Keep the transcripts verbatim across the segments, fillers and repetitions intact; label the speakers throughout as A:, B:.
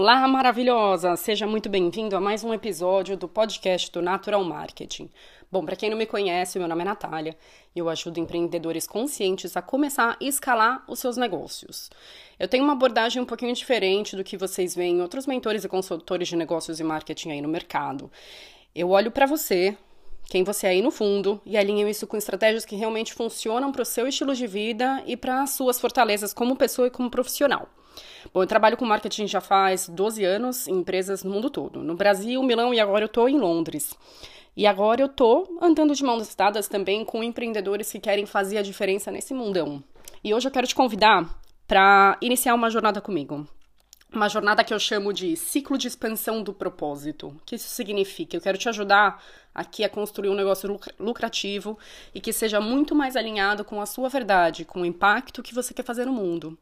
A: Olá, maravilhosa! Seja muito bem-vindo a mais um episódio do podcast do Natural Marketing. Bom, para quem não me conhece, meu nome é Natália e eu ajudo empreendedores conscientes a começar a escalar os seus negócios. Eu tenho uma abordagem um pouquinho diferente do que vocês veem em outros mentores e consultores de negócios e marketing aí no mercado. Eu olho para você, quem você é aí no fundo, e alinho isso com estratégias que realmente funcionam para o seu estilo de vida e para as suas fortalezas como pessoa e como profissional. Bom, eu trabalho com marketing já faz doze anos em empresas no mundo todo. No Brasil, Milão e agora eu estou em Londres. E agora eu estou andando de mãos dadas também com empreendedores que querem fazer a diferença nesse mundão. E hoje eu quero te convidar para iniciar uma jornada comigo. Uma jornada que eu chamo de ciclo de expansão do propósito. O que isso significa? Eu quero te ajudar aqui a construir um negócio lucrativo e que seja muito mais alinhado com a sua verdade, com o impacto que você quer fazer no mundo.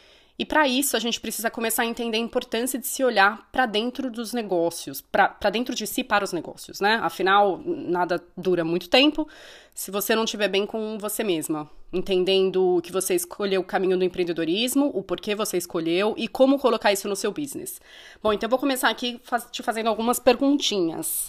A: E para isso, a gente precisa começar a entender a importância de se olhar para dentro dos negócios, para dentro de si para os negócios, né? Afinal, nada dura muito tempo se você não estiver bem com você mesma, entendendo que você escolheu o caminho do empreendedorismo, o porquê você escolheu e como colocar isso no seu business. Bom, então eu vou começar aqui faz, te fazendo algumas perguntinhas.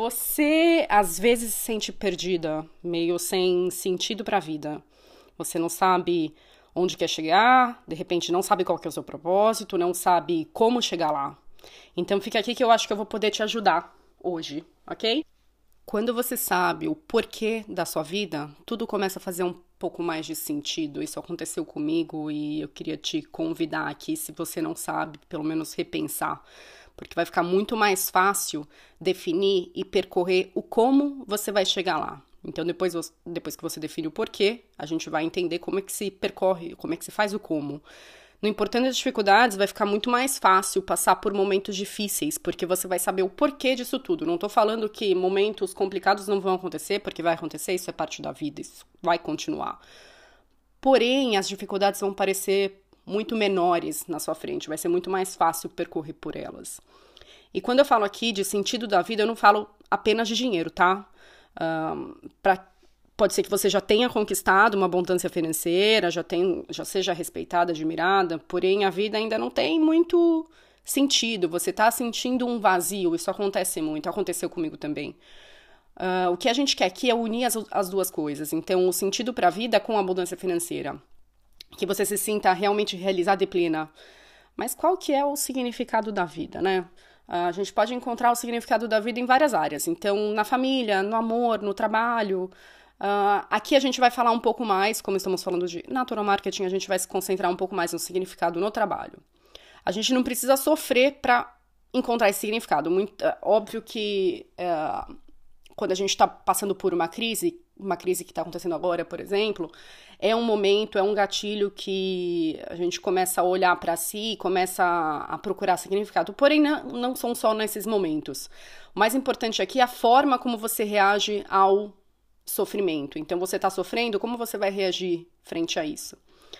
A: Você, às vezes, se sente perdida, meio sem sentido para a vida? Você não sabe onde quer chegar, de repente não sabe qual que é o seu propósito, não sabe como chegar lá. Então fica aqui que eu acho que eu vou poder te ajudar hoje, ok? Quando você sabe o porquê da sua vida, tudo começa a fazer um pouco mais de sentido. Isso aconteceu comigo e eu queria te convidar aqui, se você não sabe, pelo menos repensar. Porque vai ficar muito mais fácil definir e percorrer o como você vai chegar lá. Então, depois, depois que você define o porquê, a gente vai entender como é que se percorre, como é que se faz o como. No importando as dificuldades, vai ficar muito mais fácil passar por momentos difíceis, porque você vai saber o porquê disso tudo. Não tô falando que momentos complicados não vão acontecer, porque vai acontecer, isso é parte da vida, isso vai continuar. Porém, as dificuldades vão parecer muito menores na sua frente, vai ser muito mais fácil percorrer por elas. E quando eu falo aqui de sentido da vida, eu não falo apenas de dinheiro, tá? Um, pra, pode ser que você já tenha conquistado uma abundância financeira, já, tem, já seja respeitada, admirada, porém a vida ainda não tem muito sentido, você está sentindo um vazio, isso acontece muito, aconteceu comigo também. Uh, o que a gente quer aqui é unir as, as duas coisas, então o sentido para a vida com a abundância financeira, que você se sinta realmente realizada e plena. Mas qual que é o significado da vida, né? A gente pode encontrar o significado da vida em várias áreas. Então, na família, no amor, no trabalho. Uh, aqui a gente vai falar um pouco mais, como estamos falando de natural marketing, a gente vai se concentrar um pouco mais no significado no trabalho. A gente não precisa sofrer para encontrar esse significado. Muito, é, óbvio que uh, quando a gente está passando por uma crise, uma crise que está acontecendo agora, por exemplo, é um momento, é um gatilho que a gente começa a olhar para si, começa a, a procurar significado. Porém, não, não são só nesses momentos. O mais importante aqui é a forma como você reage ao sofrimento. Então, você está sofrendo, como você vai reagir frente a isso?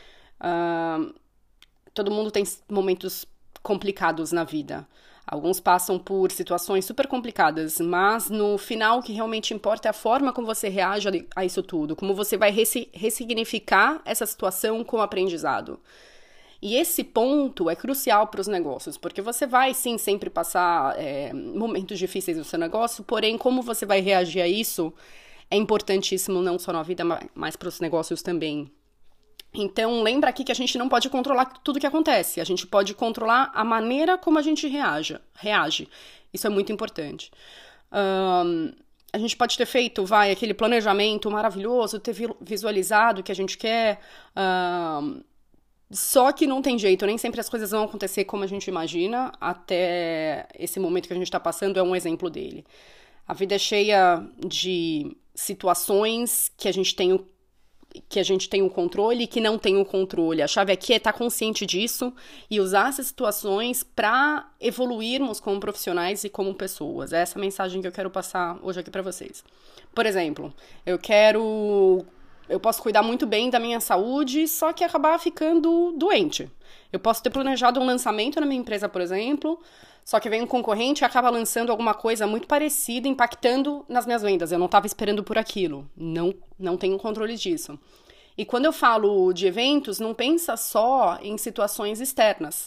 A: Uh, todo mundo tem momentos complicados na vida. Alguns passam por situações super complicadas, mas no final o que realmente importa é a forma como você reage a isso tudo, como você vai ressignificar essa situação com aprendizado. E esse ponto é crucial para os negócios, porque você vai sim sempre passar é, momentos difíceis no seu negócio, porém como você vai reagir a isso é importantíssimo não só na vida, mas para os negócios também. Então, lembra aqui que a gente não pode controlar tudo o que acontece. A gente pode controlar a maneira como a gente reage. reage. Isso é muito importante. Um, a gente pode ter feito, vai, aquele planejamento maravilhoso, ter visualizado o que a gente quer. Um, só que não tem jeito, nem sempre as coisas vão acontecer como a gente imagina. Até esse momento que a gente está passando é um exemplo dele. A vida é cheia de situações que a gente tem o que a gente tem o controle e que não tem o controle. A chave aqui é estar consciente disso e usar essas situações para evoluirmos como profissionais e como pessoas. É essa mensagem que eu quero passar hoje aqui para vocês. Por exemplo, eu quero... Eu posso cuidar muito bem da minha saúde, só que acabar ficando doente. Eu posso ter planejado um lançamento na minha empresa, por exemplo, só que vem um concorrente e acaba lançando alguma coisa muito parecida, impactando nas minhas vendas. Eu não estava esperando por aquilo. Não, não tenho controle disso. E quando eu falo de eventos, não pensa só em situações externas.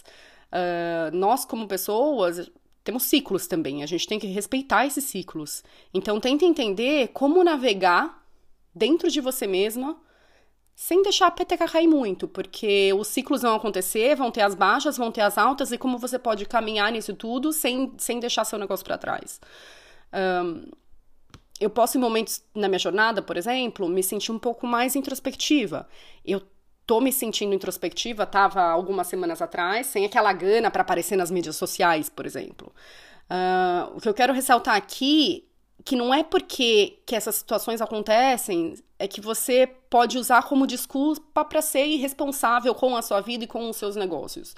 A: Uh, nós, como pessoas, temos ciclos também. A gente tem que respeitar esses ciclos. Então, tenta entender como navegar dentro de você mesma sem deixar a peteca cair muito, porque os ciclos vão acontecer, vão ter as baixas, vão ter as altas, e como você pode caminhar nisso tudo sem, sem deixar seu negócio para trás. Um, eu posso, em momentos na minha jornada, por exemplo, me sentir um pouco mais introspectiva. Eu tô me sentindo introspectiva, tava algumas semanas atrás, sem aquela gana para aparecer nas mídias sociais, por exemplo. Uh, o que eu quero ressaltar aqui, que não é porque que essas situações acontecem, é que você pode usar como desculpa para ser irresponsável com a sua vida e com os seus negócios.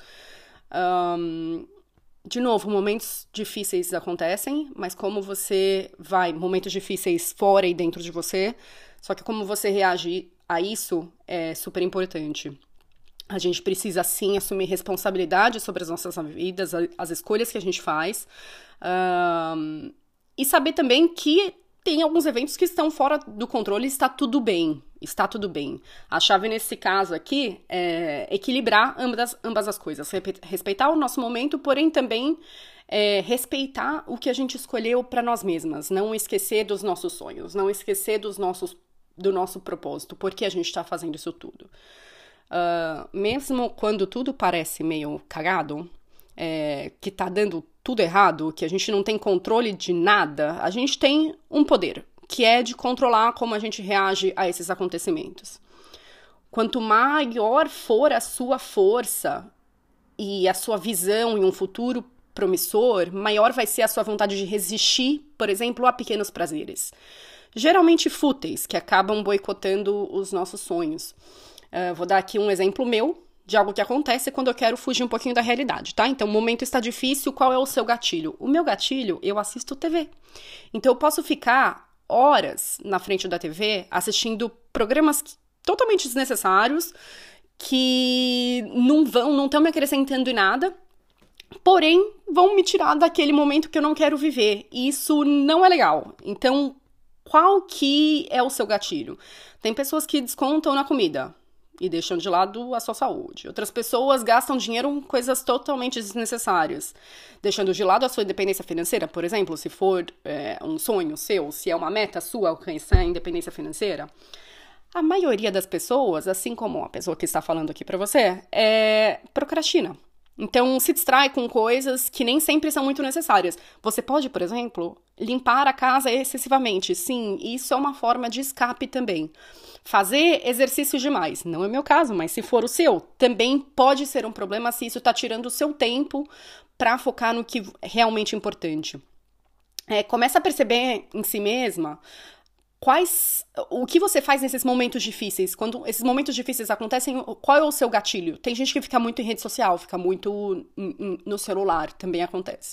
A: Um, de novo, momentos difíceis acontecem, mas como você vai, momentos difíceis fora e dentro de você, só que como você reage a isso é super importante. A gente precisa, sim, assumir responsabilidade sobre as nossas vidas, as escolhas que a gente faz. Um, e saber também que tem alguns eventos que estão fora do controle e está tudo bem. Está tudo bem. A chave nesse caso aqui é equilibrar ambas, ambas as coisas. Respeitar o nosso momento, porém também é, respeitar o que a gente escolheu para nós mesmas. Não esquecer dos nossos sonhos. Não esquecer dos nossos do nosso propósito, por que a gente está fazendo isso tudo. Uh, mesmo quando tudo parece meio cagado, é, que tá dando tudo errado, que a gente não tem controle de nada, a gente tem um poder, que é de controlar como a gente reage a esses acontecimentos. Quanto maior for a sua força e a sua visão em um futuro promissor, maior vai ser a sua vontade de resistir, por exemplo, a pequenos prazeres. Geralmente fúteis, que acabam boicotando os nossos sonhos. Uh, vou dar aqui um exemplo meu de algo que acontece quando eu quero fugir um pouquinho da realidade, tá? Então, o momento está difícil, qual é o seu gatilho? O meu gatilho, eu assisto T V. Então, eu posso ficar horas na frente da T V assistindo programas totalmente desnecessários, que não vão, não estão me acrescentando em nada, porém, vão me tirar daquele momento que eu não quero viver. E isso não é legal. Então, qual que é o seu gatilho? Tem pessoas que descontam na comida e deixam de lado a sua saúde. Outras pessoas gastam dinheiro com coisas totalmente desnecessárias, deixando de lado a sua independência financeira, por exemplo, se for é, um sonho seu, se é uma meta sua alcançar a independência financeira. A maioria das pessoas, assim como a pessoa que está falando aqui para você, é procrastina. Então, se distrai com coisas que nem sempre são muito necessárias. Você pode, por exemplo, limpar a casa excessivamente. Sim, isso é uma forma de escape também. Fazer exercício demais. Não é meu caso, mas se for o seu, também pode ser um problema se isso está tirando o seu tempo para focar no que é realmente importante. É, começa a perceber em si mesma quais, o que você faz nesses momentos difíceis. Quando esses momentos difíceis acontecem, qual é o seu gatilho? Tem gente que fica muito em rede social, fica muito no celular, também acontece.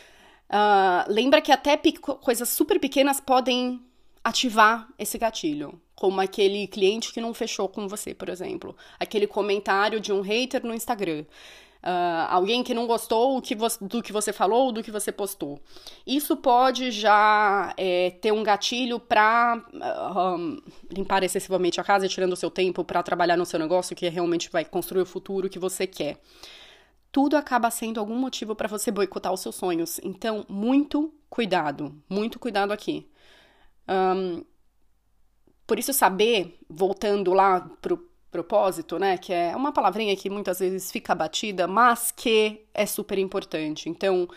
A: Uh, lembra que até coisas super pequenas podem ativar esse gatilho, como aquele cliente que não fechou com você, por exemplo. Aquele comentário de um hater no Instagram. Uh, alguém que não gostou que você, do que você falou ou do que você postou. Isso pode já é, ter um gatilho para uh, um, limpar excessivamente a casa e tirando o seu tempo para trabalhar no seu negócio, que realmente vai construir o futuro que você quer. Tudo acaba sendo algum motivo para você boicotar os seus sonhos. Então, muito cuidado, muito cuidado aqui. Um, por isso, saber, voltando lá pro propósito, né, que é uma palavrinha que muitas vezes fica batida, mas que é super importante. Então,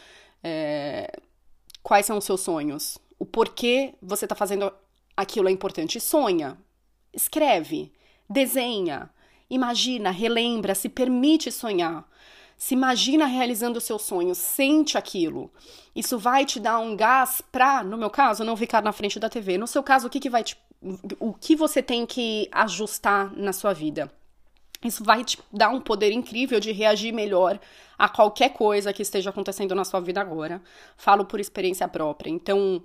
A: é, quais são os seus sonhos? O porquê você está fazendo aquilo é importante. Sonha, escreve, desenha, imagina, relembra, se permite sonhar. Se imagina realizando os seus sonhos, sente aquilo. Isso vai te dar um gás para, no meu caso, não ficar na frente da T V. No seu caso, o que, que vai te o que você tem que ajustar na sua vida. Isso vai te dar um poder incrível de reagir melhor a qualquer coisa que esteja acontecendo na sua vida agora. Falo por experiência própria. Então,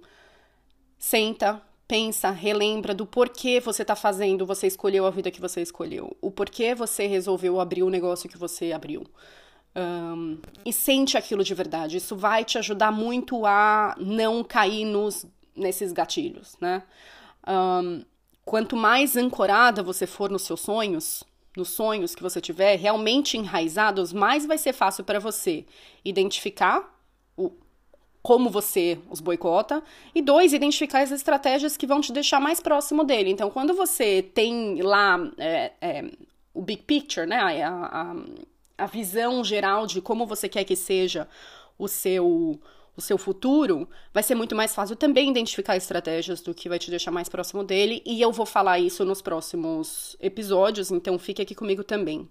A: senta, pensa, relembra do porquê você está fazendo, você escolheu a vida que você escolheu. O porquê você resolveu abrir o negócio que você abriu. Um, e sente aquilo de verdade. Isso vai te ajudar muito a não cair nos, nesses gatilhos, né? Um, quanto mais ancorada você for nos seus sonhos, nos sonhos que você tiver, realmente enraizados, mais vai ser fácil para você identificar o, como você os boicota, e dois, identificar as estratégias que vão te deixar mais próximo dele. Então, quando você tem lá é, é, o big picture, né, a, a, a visão geral de como você quer que seja o seu, o seu futuro, vai ser muito mais fácil também identificar estratégias do que vai te deixar mais próximo dele, e eu vou falar isso nos próximos episódios, então fique aqui comigo também.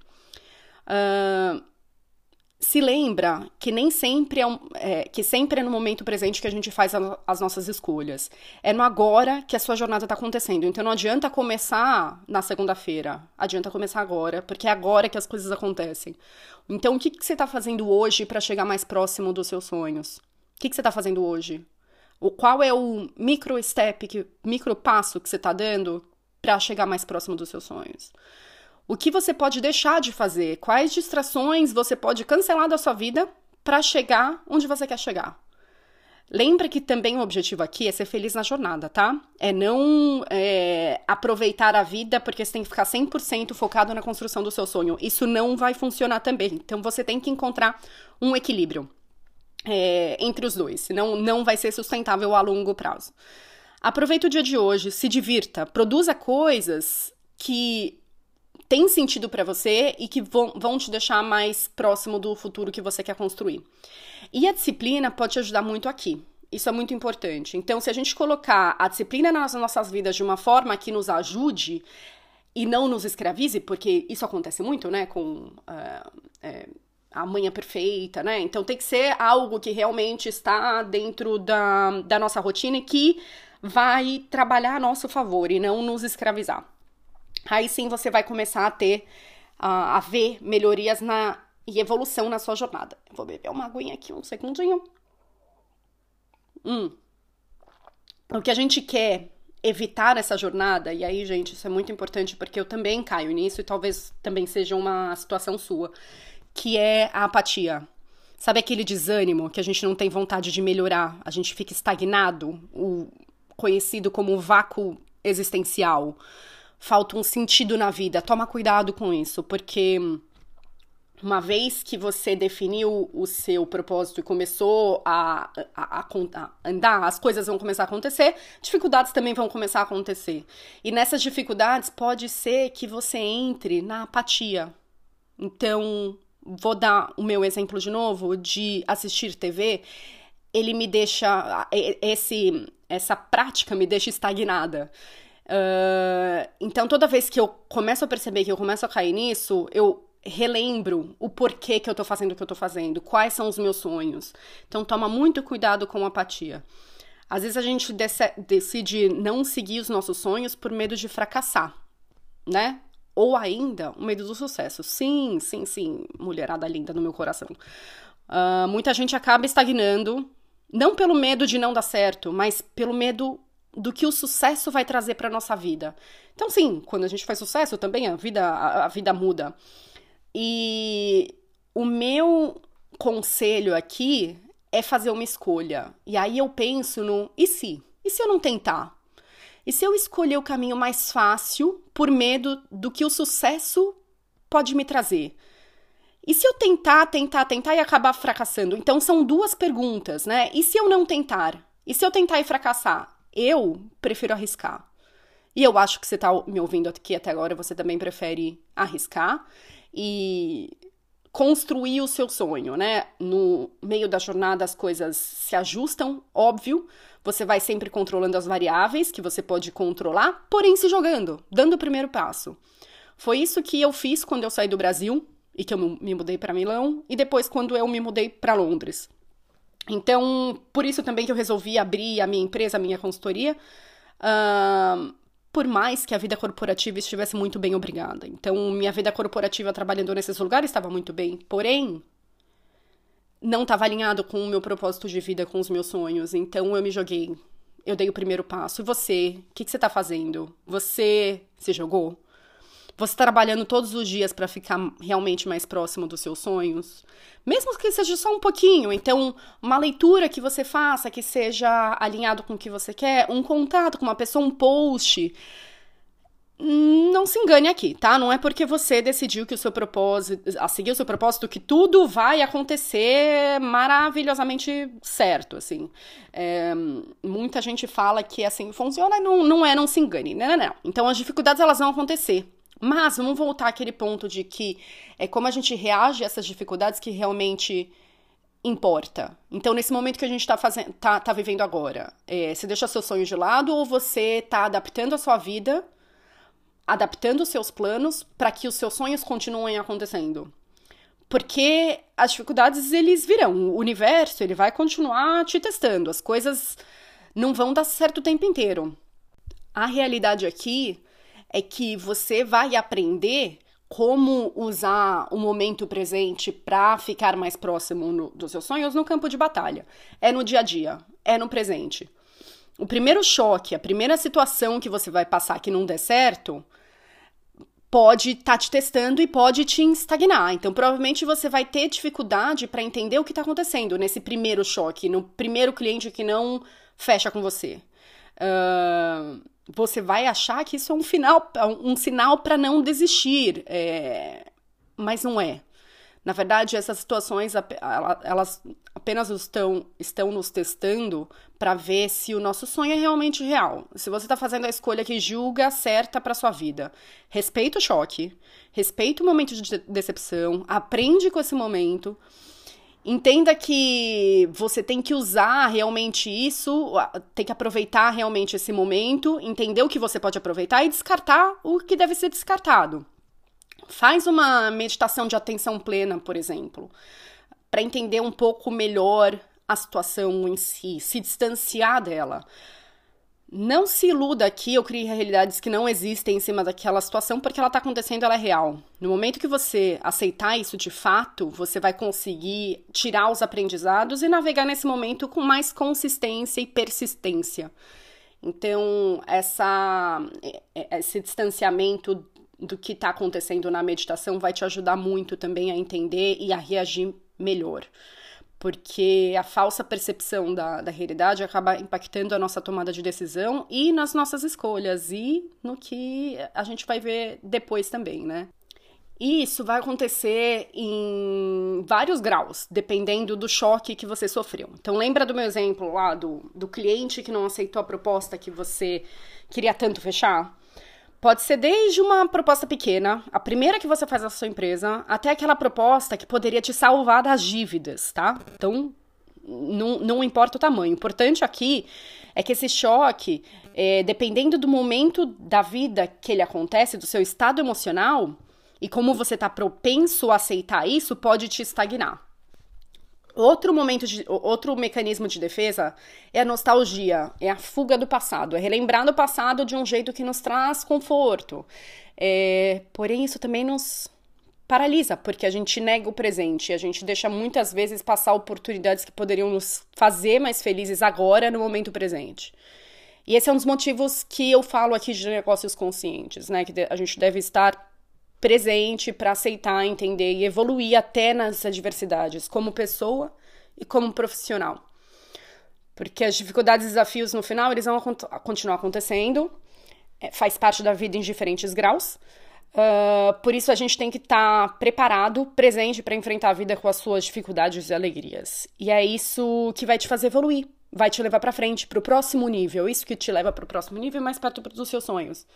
A: Uh, se lembra que nem sempre é, um, é, que sempre é no momento presente que a gente faz a, as nossas escolhas. É no agora que a sua jornada está acontecendo. Então não adianta começar na segunda-feira. Adianta começar agora, porque é agora que as coisas acontecem. Então o que, que você está fazendo hoje para chegar mais próximo dos seus sonhos? O que, que você está fazendo hoje? O, qual é o micro step, que, micro passo que você está dando para chegar mais próximo dos seus sonhos? O que você pode deixar de fazer? Quais distrações você pode cancelar da sua vida para chegar onde você quer chegar? Lembra que também o objetivo aqui é ser feliz na jornada, tá? É não é, aproveitar a vida porque você tem que ficar cem por cento focado na construção do seu sonho. Isso não vai funcionar também. Então você tem que encontrar um equilíbrio é, entre os dois, senão não vai ser sustentável a longo prazo. Aproveite o dia de hoje, se divirta, produza coisas que tem sentido para você e que vão, vão te deixar mais próximo do futuro que você quer construir. E a disciplina pode te ajudar muito aqui. Isso é muito importante. Então, se a gente colocar a disciplina nas nossas vidas de uma forma que nos ajude e não nos escravize, porque isso acontece muito, né, com uh, é, a manhã perfeita, né? Então, tem que ser algo que realmente está dentro da, da nossa rotina e que vai trabalhar a nosso favor e não nos escravizar. Aí sim você vai começar a ter, uh, a ver melhorias na, e evolução na sua jornada. Vou beber uma aguinha aqui, um segundinho. Hum. O que a gente quer evitar nessa jornada, e aí, gente, isso é muito importante porque eu também caio nisso e talvez também seja uma situação sua, que é a apatia. Sabe aquele desânimo que a gente não tem vontade de melhorar, a gente fica estagnado, o conhecido como vácuo existencial. Falta um sentido na vida. Toma cuidado com isso, porque uma vez que você definiu o seu propósito e começou a, a, a, a andar, as coisas vão começar a acontecer, dificuldades também vão começar a acontecer. E nessas dificuldades pode ser que você entre na apatia. Então, vou dar o meu exemplo de novo de assistir T V. Ele me deixa, esse, essa prática me deixa estagnada. Uh, então toda vez que eu começo a perceber que eu começo a cair nisso, eu relembro o porquê que eu tô fazendo o que eu tô fazendo, quais são os meus sonhos. Então toma muito cuidado com a apatia. Às vezes a gente dec- decide não seguir os nossos sonhos por medo de fracassar, né? Ou ainda o medo do sucesso. Sim, sim, sim, mulherada linda no meu coração. Uh, muita gente acaba estagnando, não pelo medo de não dar certo, mas pelo medo do que o sucesso vai trazer para nossa vida. Então, sim, quando a gente faz sucesso também a vida, a, a vida muda. E o meu conselho aqui é fazer uma escolha. E aí eu penso no e se? E se eu não tentar? E se eu escolher o caminho mais fácil por medo do que o sucesso pode me trazer? E se eu tentar, tentar, tentar e acabar fracassando? Então são duas perguntas, né? E se eu não tentar? E se eu tentar e fracassar? Eu prefiro arriscar. E eu acho que você tá me ouvindo aqui até agora, você também prefere arriscar e construir o seu sonho, né? No meio da jornada as coisas se ajustam, óbvio. Você vai sempre controlando as variáveis que você pode controlar, porém se jogando, dando o primeiro passo. Foi isso que eu fiz quando eu saí do Brasil e que eu me mudei para Milão e depois quando eu me mudei para Londres. Então, por isso também que eu resolvi abrir a minha empresa, a minha consultoria, uh, por mais que a vida corporativa estivesse muito bem, obrigada. Então, minha vida corporativa trabalhando nesses lugares estava muito bem, porém, não estava alinhado com o meu propósito de vida, com os meus sonhos. Então, eu me joguei, eu dei o primeiro passo. E você? O que, que você está fazendo? Você se jogou? Você está trabalhando todos os dias para ficar realmente mais próximo dos seus sonhos? Mesmo que seja só um pouquinho. Então, uma leitura que você faça, que seja alinhado com o que você quer, um contato com uma pessoa, um post. Não se engane aqui, tá? Não é porque você decidiu que o seu propósito, a seguir o seu propósito, que tudo vai acontecer maravilhosamente certo, assim. É, muita gente fala que assim funciona e não, não é, não se engane. Não, não, não. Então as dificuldades elas vão acontecer. Mas vamos voltar àquele ponto de que é como a gente reage a essas dificuldades que realmente importa. Então, nesse momento que a gente está fazendo, tá, tá vivendo agora, é, você deixa seus sonhos de lado ou você está adaptando a sua vida, adaptando os seus planos para que os seus sonhos continuem acontecendo? Porque as dificuldades, eles virão. O universo, ele vai continuar te testando. As coisas não vão dar certo o tempo inteiro. A realidade aqui é que você vai aprender como usar o momento presente para ficar mais próximo no, dos seus sonhos no campo de batalha. É no dia a dia, é no presente. O primeiro choque, a primeira situação que você vai passar que não der certo, pode estar tá te testando e pode te estagnar. Então, provavelmente você vai ter dificuldade para entender o que está acontecendo nesse primeiro choque, no primeiro cliente que não fecha com você. Uh, você vai achar que isso é um, final, um sinal para não desistir, é, mas não é. Na verdade, essas situações, elas apenas estão, estão nos testando para ver se o nosso sonho é realmente real. Se você está fazendo a escolha que julga certa para sua vida, respeita o choque, respeita o momento de decepção, aprende com esse momento. Entenda que você tem que usar realmente isso, tem que aproveitar realmente esse momento, entender o que você pode aproveitar e descartar o que deve ser descartado. Faz uma meditação de atenção plena, por exemplo, para entender um pouco melhor a situação em si, se distanciar dela. Não se iluda aqui, eu crio realidades que não existem em cima daquela situação, porque ela está acontecendo, ela é real. No momento que você aceitar isso de fato, você vai conseguir tirar os aprendizados e navegar nesse momento com mais consistência e persistência. Então, essa, esse distanciamento do que está acontecendo na meditação vai te ajudar muito também a entender e a reagir melhor. Porque a falsa percepção da, da realidade acaba impactando a nossa tomada de decisão e nas nossas escolhas e no que a gente vai ver depois também, né? E isso vai acontecer em vários graus, dependendo do choque que você sofreu. Então, lembra do meu exemplo lá do, do cliente que não aceitou a proposta que você queria tanto fechar? Pode ser desde uma proposta pequena, a primeira que você faz na sua empresa, até aquela proposta que poderia te salvar das dívidas, tá? Então, não, não importa o tamanho. O importante aqui é que esse choque, é, dependendo do momento da vida que ele acontece, do seu estado emocional, e como você está propenso a aceitar isso, pode te estagnar. Outro momento de, outro mecanismo de defesa é a nostalgia, é a fuga do passado, é relembrar do passado de um jeito que nos traz conforto. É, porém, isso também nos paralisa, porque a gente nega o presente, a gente deixa muitas vezes passar oportunidades que poderiam nos fazer mais felizes agora, no momento presente. E esse é um dos motivos que eu falo aqui de negócios conscientes, né? Que a gente deve estar presente para aceitar, entender e evoluir até nas adversidades, como pessoa e como profissional. Porque as dificuldades e desafios, no final, eles vão continuar acontecendo, é, faz parte da vida em diferentes graus, uh, por isso a gente tem que estar tá preparado, presente para enfrentar a vida com as suas dificuldades e alegrias. E é isso que vai te fazer evoluir, vai te levar para frente, para o próximo nível, isso que te leva para o próximo nível, mais perto dos seus sonhos.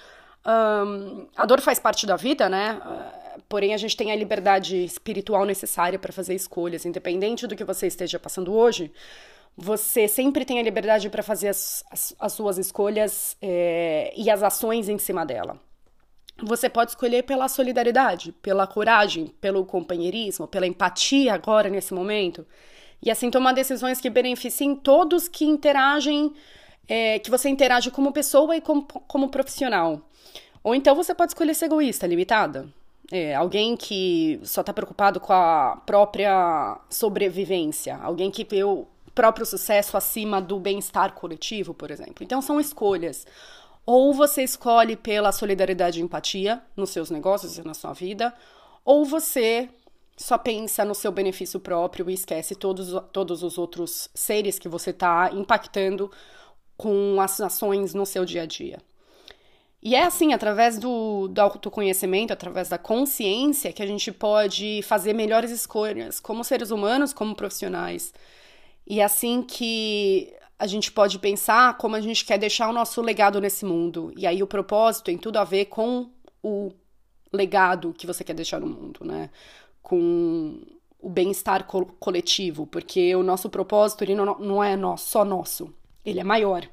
A: Um, a dor faz parte da vida, né? Uh, porém, a gente tem a liberdade espiritual necessária para fazer escolhas. Independente do que você esteja passando hoje, você sempre tem a liberdade para fazer as, as, as suas escolhas é, e as ações em cima dela. Você pode escolher pela solidariedade, pela coragem, pelo companheirismo, pela empatia agora, nesse momento. E assim tomar decisões que beneficiem todos que interagem, é, que você interage como pessoa e como, como profissional. Ou então você pode escolher ser egoísta, limitada. É, alguém que só está preocupado com a própria sobrevivência. Alguém que vê o próprio sucesso acima do bem-estar coletivo, por exemplo. Então são escolhas. Ou você escolhe pela solidariedade e empatia nos seus negócios e na sua vida, ou você só pensa no seu benefício próprio e esquece todos, todos os outros seres que você está impactando com as ações no seu dia a dia. E é assim, através do, do autoconhecimento, através da consciência, que a gente pode fazer melhores escolhas, como seres humanos, como profissionais. E é assim que a gente pode pensar como a gente quer deixar o nosso legado nesse mundo. E aí o propósito tem tudo a ver com o legado que você quer deixar no mundo, né? Com o bem-estar co- coletivo, porque o nosso propósito ele não, não é nosso, só nosso, ele é maior.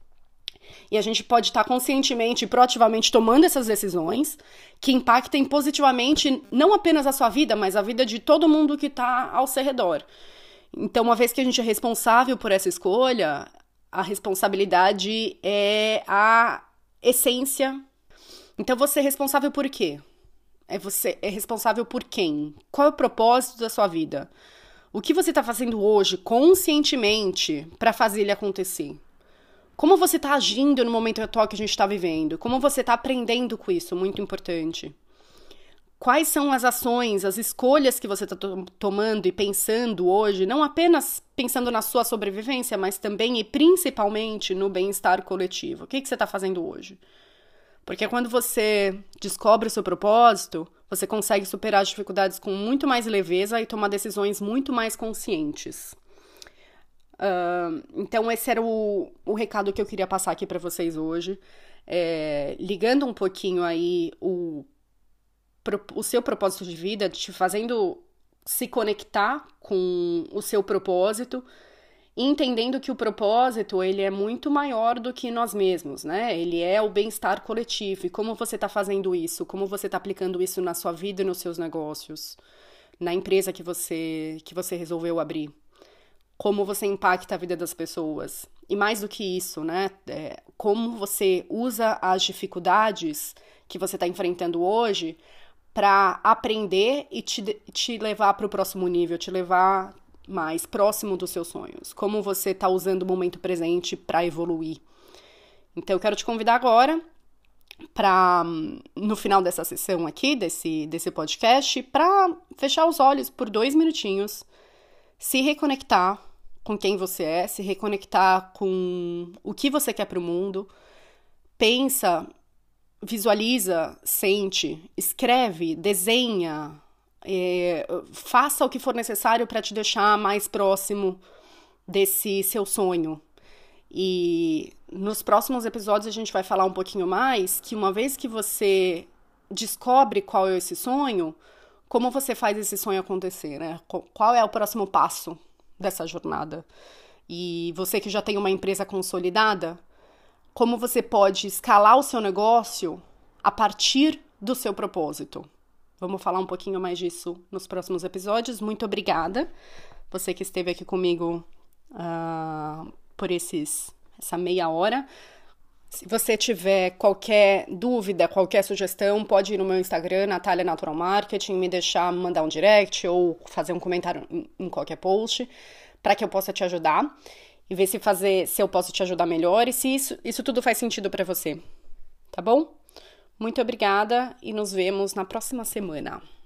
A: E a gente pode estar conscientemente e proativamente tomando essas decisões que impactem positivamente não apenas a sua vida, mas a vida de todo mundo que está ao seu redor. Então, uma vez que a gente é responsável por essa escolha, a responsabilidade é a essência. Então, você é responsável por quê? É você é responsável por quem? Qual é o propósito da sua vida? O que você está fazendo hoje, conscientemente, para fazer ele acontecer? Como você está agindo no momento atual que a gente está vivendo? Como você está aprendendo com isso? Muito importante. Quais são as ações, as escolhas que você está to- tomando e pensando hoje, não apenas pensando na sua sobrevivência, mas também e principalmente no bem-estar coletivo? O que, que você está fazendo hoje? Porque quando você descobre o seu propósito, você consegue superar as dificuldades com muito mais leveza e tomar decisões muito mais conscientes. Uh, então esse era o, o recado que eu queria passar aqui para vocês hoje, é, ligando um pouquinho aí o, o seu propósito de vida, te fazendo se conectar com o seu propósito, entendendo que o propósito ele é muito maior do que nós mesmos, né? Ele é o bem-estar coletivo. E como você está fazendo isso? Como você está aplicando isso na sua vida e nos seus negócios? Na empresa que você, que você resolveu abrir? Como você impacta a vida das pessoas. E mais do que isso, né? É, como você usa as dificuldades que você está enfrentando hoje para aprender e te, te levar para o próximo nível, te levar mais próximo dos seus sonhos. Como você está usando o momento presente para evoluir. Então, eu quero te convidar agora para, no final dessa sessão aqui, desse, desse podcast, para fechar os olhos por dois minutinhos, se reconectar com quem você é, se reconectar com o que você quer para o mundo. Pensa, visualiza, sente, escreve, desenha, é, faça o que for necessário para te deixar mais próximo desse seu sonho. E nos próximos episódios a gente vai falar um pouquinho mais que uma vez que você descobre qual é esse sonho, como você faz esse sonho acontecer, né? Qual é o próximo passo dessa jornada? E você que já tem uma empresa consolidada, como você pode escalar o seu negócio a partir do seu propósito? Vamos falar um pouquinho mais disso nos próximos episódios. Muito obrigada, você que esteve aqui comigo uh, por esses, essa meia hora. Se você tiver qualquer dúvida, qualquer sugestão, pode ir no meu Instagram, Natália Natural Marketing, me deixar, mandar um direct ou fazer um comentário em, em qualquer post, para que eu possa te ajudar e ver se, fazer, se eu posso te ajudar melhor e se isso, isso tudo faz sentido para você. Tá bom? Muito obrigada e nos vemos na próxima semana.